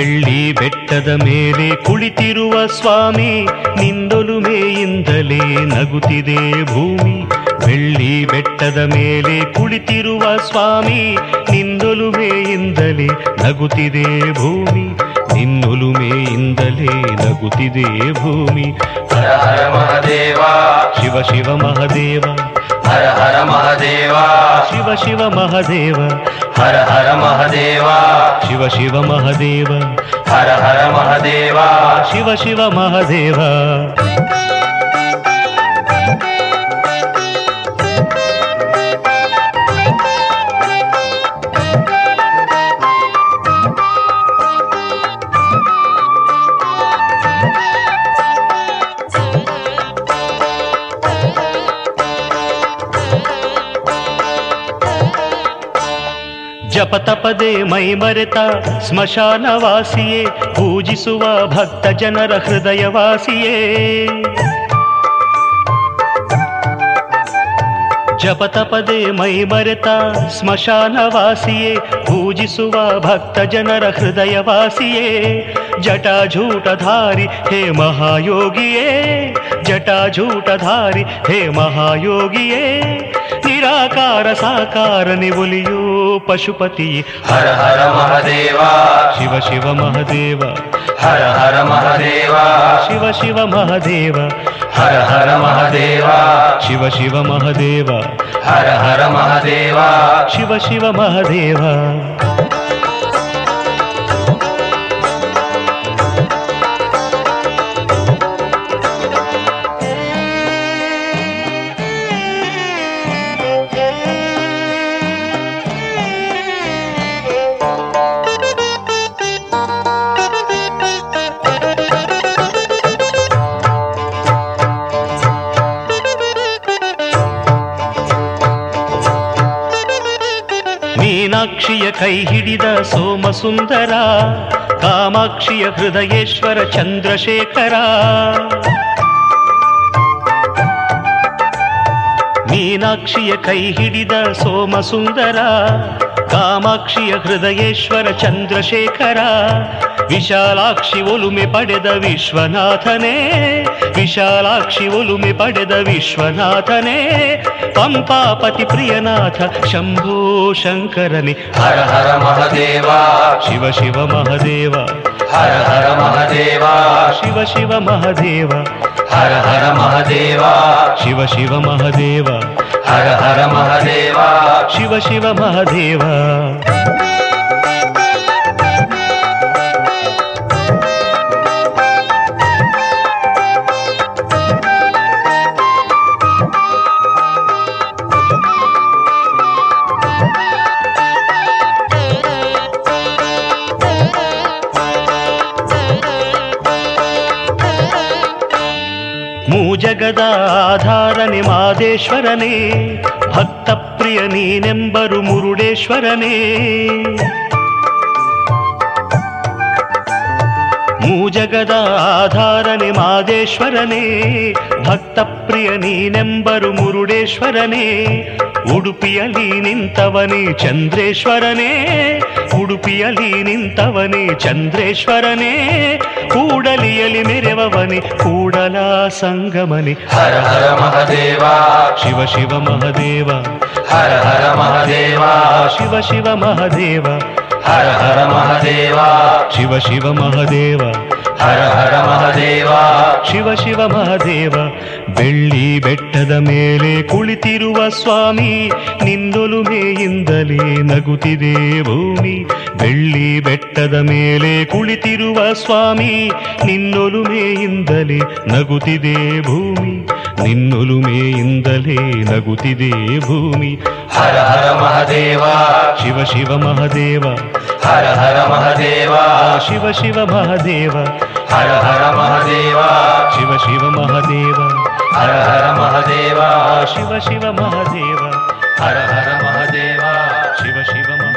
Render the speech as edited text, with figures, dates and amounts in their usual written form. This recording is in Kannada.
ಬೆಳ್ಳಿ ಬೆಟ್ಟದ ಮೇಲೆ ಕುಳಿತಿರುವ ಸ್ವಾಮಿ ನಿಂದೊಲುಮೆಯಿಂದಲೇ ನಗುತ್ತಿದೆ ಭೂಮಿ. ಬೆಳ್ಳಿ ಬೆಟ್ಟದ ಮೇಲೆ ಕುಳಿತಿರುವ ಸ್ವಾಮಿ ನಿಂದೊಲುಮೆಯಿಂದಲೇ ನಗುತ್ತಿದೆ ಭೂಮಿ. ನಿನ್ನೊಲುಮೆಯಿಂದಲೇ ನಗುತ್ತಿದೆ ಭೂಮಿ. ಹರ ಹರ ಮಹದೇವ ಶಿವ ಶಿವ ಮಹದೇವ. ಹರ ಹರ ಮಹದೇವ ಶಿವ ಶಿವ ಮಹದೇವ. ಹರ ಹರ ಮಹದೇವ ಶಿವ ಶಿವ ಮಹದೇವ. ಹರ ಹರ ಮಹದೇವ ಶಿವ ಶಿವ ಮಹದೇವ. ಜಪತಪದೆ ಮೈ ಮರೆತ ಸ್ಮಶಾನವಾಸಿಯೇ, ಪೂಜಿಸುವ ಭಕ್ತ ಜನರ ಹೃದಯವಾಸಿಯೇ. ಜಪತಪದೆ ಮೈ ಮರೆತ ಸ್ಮಶಾನವಾಸಿಯೇ, ಪೂಜಿಸುವ ಭಕ್ತ ಜನರ ಹೃದಯವಾಸಿಯೇ. ಜಟಾಜೂಟಧಾರಿ ಹೇ ಮಹಾಯೋಗಿಯೇ, ಜಟಾಜೂಟಧಾರಿ ಹೇ ಮಹಾಯೋಗಿಯೇ. ನಿರಾಕಾರ ಸಾಕಾರ ನಿವುಲಿಯೋ ಪಶುಪತಿ. ಹರ ಹರ ಮಹದೇವ ಶಿವ ಶಿವ ಮಹದೇವ. ಹರ ಹರ ಮಹದೇವ ಶಿವ ಶಿವ ಮಹದೇವ. ಹರ ಹರ ಮಹದೇವ ಶಿವ ಶಿವ ಮಹದೇವ. ಹರ ಹರ ಮಹದೇವ ಶಿವ ಶಿವ ಮಹದೇವ. ಮೀನಾಕ್ಷಿಯ ಕೈ ಹಿಡಿದ ಸೋಮಸುಂದರ, ಕಾಮಾಕ್ಷಿಯ ಹೃದಯೇಶ್ವರ ಚಂದ್ರಶೇಖರ. ಮೀನಾಕ್ಷಿಯ ಕೈ ಹಿಡಿದ ಸೋಮಸುಂದರ, ಕಾಮಾಕ್ಷಿಯ ಹೃದಯೇಶ್ವರ ಚಂದ್ರಶೇಖರ. ವಿಶಾಲಾಕ್ಷಿ ಒಲುಮೆ ಪಡೆದ ವಿಶ್ವನಾಥನೇ, ವಿಶಾಲಾಕ್ಷಿ ಒಲುಮೆ ಪಡೆದ ವಿಶ್ವನಾಥನೇ. ಪಂಪಾಪತಿ ಪ್ರಿಯನಾಥ ಶಂಭೋ ಶಂಕರನೇ. ಹರ ಹರ ಮಹದೇವ ಶಿವ ಶಿವ ಮಹದೇವ. ಹರ ಹರ ಮಹದೇವ ಶಿವ ಶಿವ ಮಹದೇವ. ಹರ ಹರ ಮಹದೇವ ಶಿವ ಶಿವ ಮಹದೇವ. ಹರ ಹರ ಮಹದೇವ ಶಿವ ಶಿವ ಮಹದೇವ. ಮೂಜಗದ ಆಧಾರನೆ ಮಾದೇಶ್ವರನೇ, ಭಕ್ತ ಪ್ರಿಯ ನೀನೆಂಬರು ಮುರುಡೇಶ್ವರನೇ. ಮೂಜಗದ ಆಧಾರನೆ ಮಾದೇಶ್ವರನೇ, ಭಕ್ತ ಪ್ರಿಯ ನೀನೆಂಬರು ಮುರುಡೇಶ್ವರನೇ. ಉಡುಪಿಯಲ್ಲಿ ನಿಂತವನೇ ಚಂದ್ರೇಶ್ವರನೇ, ಉಡುಪಿಯಲ್ಲಿ ನಿಂತವನೇ ಚಂದ್ರೇಶ್ವರನೇ. ಕೂಡಲಿಯಲ್ಲಿ ಮೆರೆವವನೇ ಕೂಡಲ ಸಂಗಮನೆ. ಹರ ಹರ ಮಹದೇವ ಶಿವ ಶಿವ ಮಹದೇವ. ಹರ ಹರ ಮಹದೇವ ಶಿವ ಶಿವ ಮಹದೇವ. ಹರ ಹರ ಮಹದೇವ ಶಿವ ಶಿವ ಮಹದೇವ. ಹರ ಹರ ಮಹದೇವ ಶಿವ ಶಿವ ಮಹದೇವ. ಬೆಳ್ಳಿ ಬೆಟ್ಟದ ಮೇಲೆ ಕುಳಿತಿರುವ ಸ್ವಾಮಿ ನಿನ್ನೊಲುಮೆಯಿಂದಲೇ ನಗುತ್ತಿದೆ ಭೂಮಿ. ಬೆಳ್ಳಿ ಬೆಟ್ಟದ ಮೇಲೆ ಕುಳಿತಿರುವ ಸ್ವಾಮಿ ನಿನ್ನೊಲುಮೆಯಿಂದಲೇ ನಗುತ್ತಿದೆ ಭೂಮಿ. ನಿನ್ನೊಲುಮೆಯಿಂದಲೇ ನಗುತ್ತಿದೆ ಭೂಮಿ. ಹರ ಹರ ಮಹದೇವ ಶಿವ ಶಿವ ಮಹದೇವ. ಹರ ಹರ ಮಹದೇವ ಶಿವ ಶಿವ ಮಹದೇವ. ಹರ ಹರ ಮಹದೇವ ಶಿವ ಶಿವ ಮಹದೇವ. ಹರ ಹರ ಮಹದೇವ ಶಿವ ಶಿವ ಮಹದೇವ. ಹರ ಹರ ಮಹದೇವ ಶಿವ ಶಿವ ಮಹದೇವ.